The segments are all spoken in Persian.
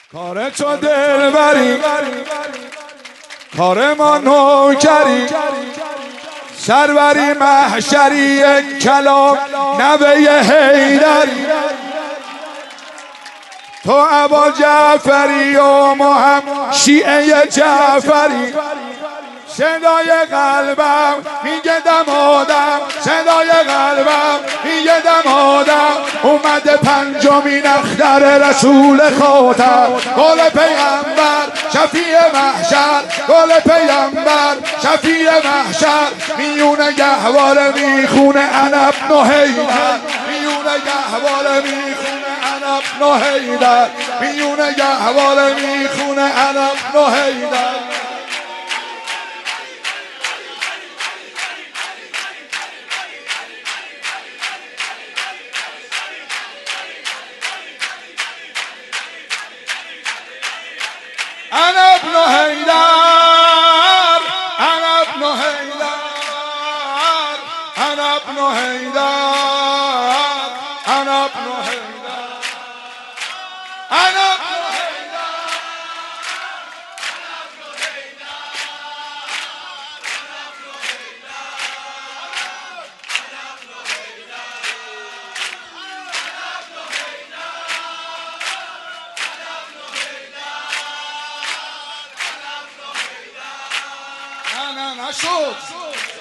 کار تو دلبری، کار ما نوکری، سروری محشری کلام نوه حیدری. تو ابا جعفری و ما هم شیعه جعفری. صدای قلبم میگه دمادم، صدای قلبم میگه دمادم. اومده پنجمین اختر رسول خاتم، گل پیغمبر شفیع محشر، گل پیغمبر شفیع محشر. میونه گهواره میخونه انا ابن حیدر، میونه گهواره میخونه انا ابن حیدر، میونه گهواره میخونه انا ابن حیدر. انا ابن حیدر، انا ابن حیدر، انا ابن حیدر، انا ابن حیدر، انا ابن نشد.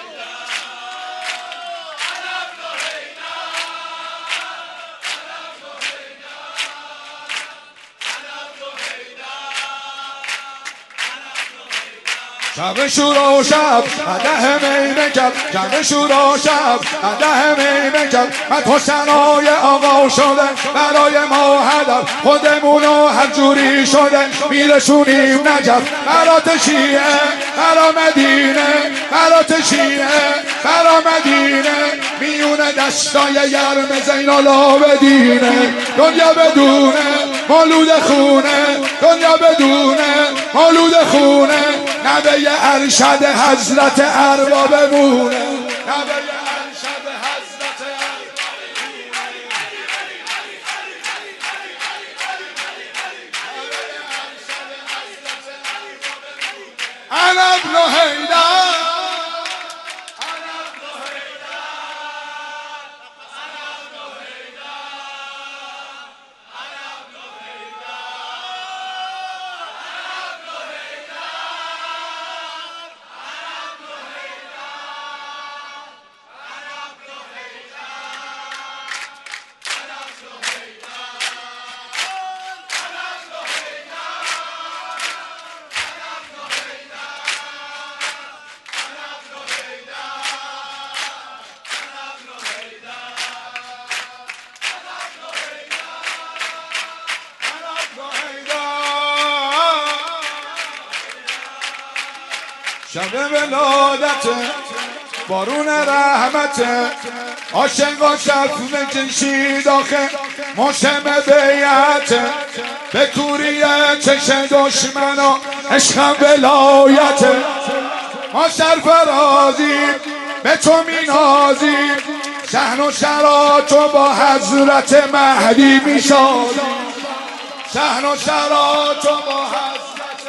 شب شورا و شب قدح می بکرد، شب شورا و شب قدح می بکرد. مدح ثنای آقا شده برای ما هدف، خودمونو هر جوری شده میرسونیم نجف. برات شیعه برا مدینه، برات شیعه برا مدینه. میونه دستای گرم زین العابدینه. دنیا بدونه مولود خونه، دنیا بدونه مولود خونه. نبی ارشد حضرت ارباب بمونه، نبی ارشد حضرت انا ابن حیدر. شب ولادت بارون رحمت، عاشقا شفم جنشید آخه موسم بیعت. به کوری چشم دشمنا عشق ولایت. ما سرفرازیم به تو مینازیم، شهن و شراتو با حضرت مهدی میسازیم، شهن و شراتو با حضرت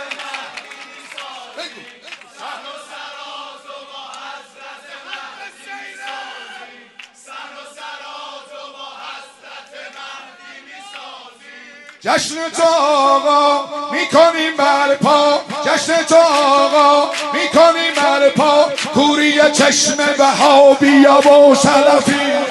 جشن تو آقا میکنیم برپا، جشن تو آقا میکنیم برپا. کوری چشم وهابیا و سلفی.